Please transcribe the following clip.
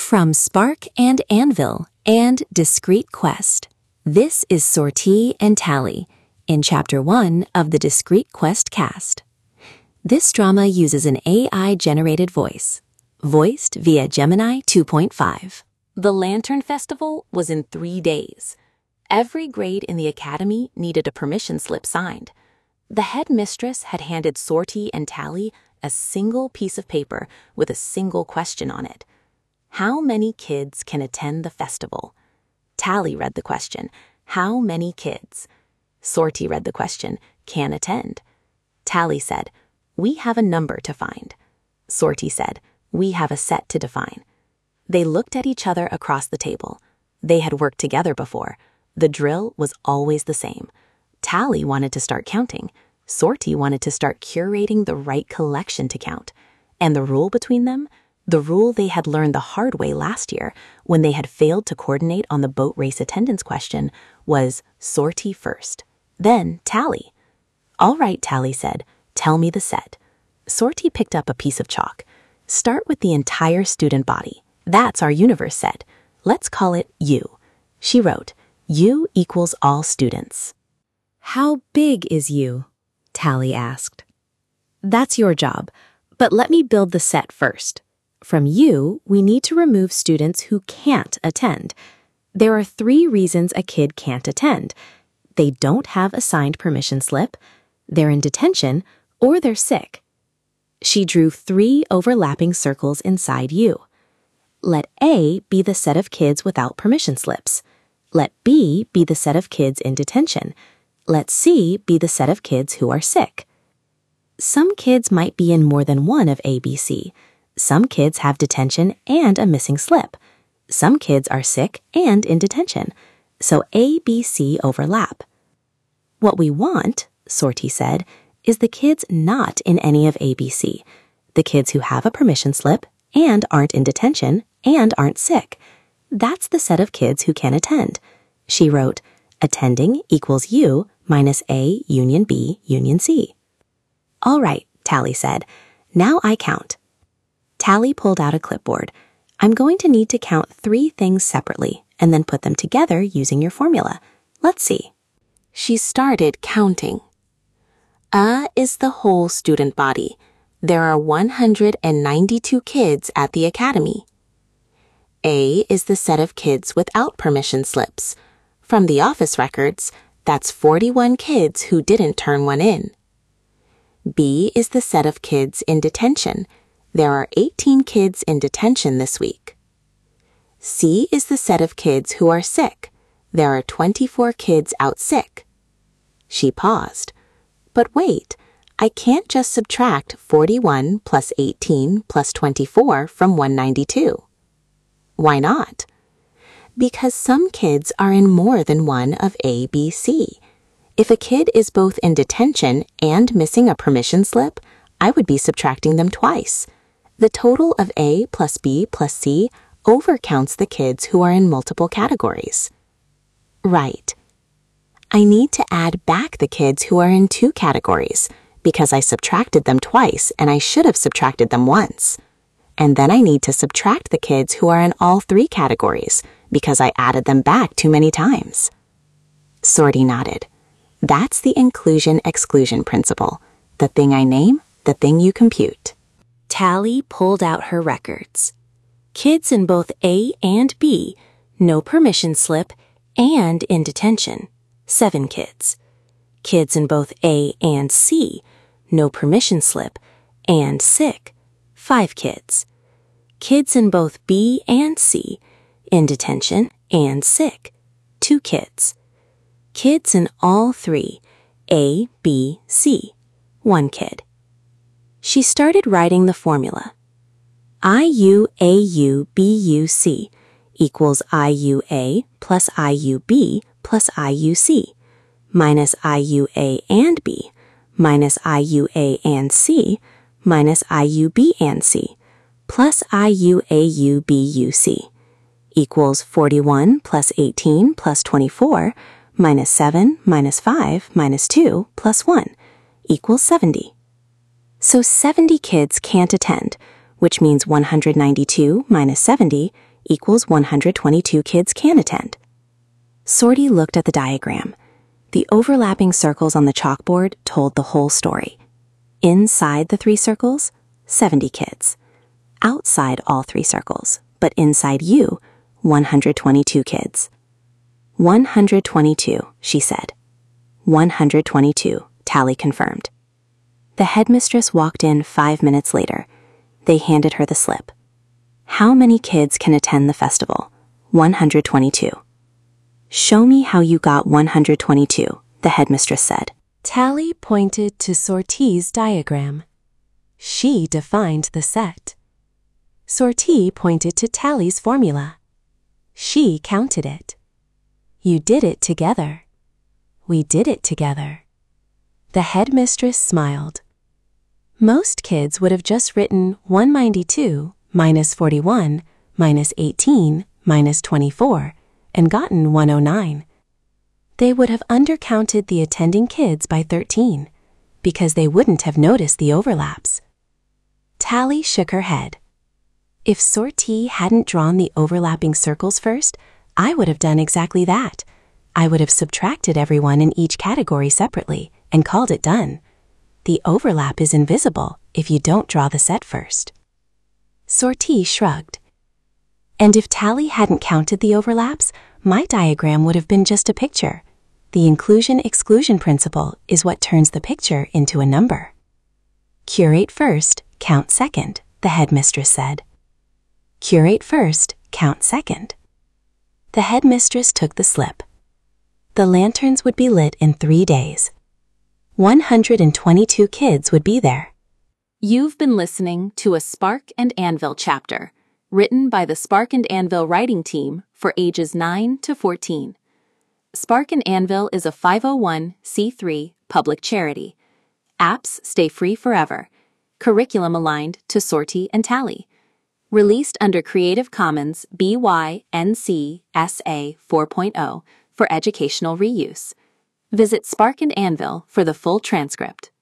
From Spark and Anvil and Discrete Quest, this is Sortie and Tally in Chapter 1 of the Discrete Quest cast. This drama uses an AI-generated voice, voiced via Gemini 2.5. The Lantern Festival was in 3 days. Every grade in the academy needed a permission slip signed. The headmistress had handed Sortie and Tally a single piece of paper with a single question on it. How many kids can attend the festival? Tally read the question, how many kids? Sortie read the question, can attend. Tally said, we have a number to find. Sortie said, we have a set to define. They looked at each other across the table. They had worked together before. The drill was always the same. Tally wanted to start counting. Sortie wanted to start curating the right collection to count. And the rule between them? The rule they had learned the hard way last year when they had failed to coordinate on the boat race attendance question was Sortie first, then Tally. All right, Tally said, tell me the set. Sortie picked up a piece of chalk. Start with the entire student body. That's our universe set. Let's call it U. She wrote, U equals all students. How big is U? Tally asked. That's your job, but let me build the set first. From U, we need to remove students who can't attend. There are 3 reasons a kid can't attend. They don't have a signed permission slip, they're in detention, or they're sick. She drew 3 overlapping circles inside U. Let A be the set of kids without permission slips. Let B be the set of kids in detention. Let C be the set of kids who are sick. Some kids might be in more than one of A, B, C. Some kids have detention and a missing slip. Some kids are sick and in detention. So A, B, C overlap. What we want, Sortie said, is the kids not in any of A, B, C. The kids who have a permission slip and aren't in detention and aren't sick. That's the set of kids who can attend. She wrote, attending equals U minus A union B union C. All right, Tally said. Now I count. Tally pulled out a clipboard. I'm going to need to count 3 things separately and then put them together using your formula. Let's see. She started counting. A is the whole student body. There are 192 kids at the academy. A is the set of kids without permission slips. From the office records, that's 41 kids who didn't turn one in. B is the set of kids in detention. There are 18 kids in detention this week. C is the set of kids who are sick. There are 24 kids out sick. She paused. But wait, I can't just subtract 41 plus 18 plus 24 from 192. Why not? Because some kids are in more than one of A, B, C. If a kid is both in detention and missing a permission slip, I would be subtracting them twice. The total of A plus B plus C overcounts the kids who are in multiple categories. Right. I need to add back the kids who are in 2 categories because I subtracted them twice and I should have subtracted them once. And then I need to subtract the kids who are in all 3 categories because I added them back too many times. Sortie nodded. That's the inclusion-exclusion principle. The thing I name, the thing you compute. Tally pulled out her records. Kids in both A and B, no permission slip, and in detention, 7 kids. Kids in both A and C, no permission slip, and sick, 5 kids. Kids in both B and C, in detention and sick, 2 kids. Kids in all 3, A, B, C, 1 kid. She started writing the formula. IUAUBUC equals IUA plus IUB plus IUC minus IUA and B minus IUA and C minus IUB and C plus IUAUBUC equals 41 plus 18 plus 24 minus 7 minus 5 minus 2 plus 1 equals 70. So 70 kids can't attend, which means 192 minus 70 equals 122 kids can attend. Sortie looked at the diagram. The overlapping circles on the chalkboard told the whole story. Inside the 3 circles, 70 kids. Outside all 3 circles, but inside you, 122 kids. 122, she said. 122, Tally confirmed. The headmistress walked in 5 minutes later. They handed her the slip. How many kids can attend the festival? 122. Show me how you got 122, the headmistress said. Tally pointed to Sortie's diagram. She defined the set. Sortie pointed to Tally's formula. She counted it. You did it together. We did it together. The headmistress smiled. Most kids would have just written 192 minus 41 minus 18 minus 24 and gotten 109. They would have undercounted the attending kids by 13 because they wouldn't have noticed the overlaps. Tally shook her head. If Sortie hadn't drawn the overlapping circles first, I would have done exactly that. I would have subtracted everyone in each category separately and called it done. The overlap is invisible if you don't draw the set first. Sortie shrugged. And if Tally hadn't counted the overlaps, my diagram would have been just a picture. The inclusion-exclusion principle is what turns the picture into a number. Curate first, count second, the headmistress said. Curate first, count second. The headmistress took the slip. The lanterns would be lit in 3 days. 122 kids would be there. You've been listening to a Spark and Anvil chapter, written by the Spark and Anvil writing team for ages 9 to 14. Spark and Anvil is a 501c3 public charity. Apps stay free forever. Curriculum aligned to Sortie and Tally. Released under Creative Commons BY-NC SA 4.0 for educational reuse. Visit Spark and Anvil for the full transcript.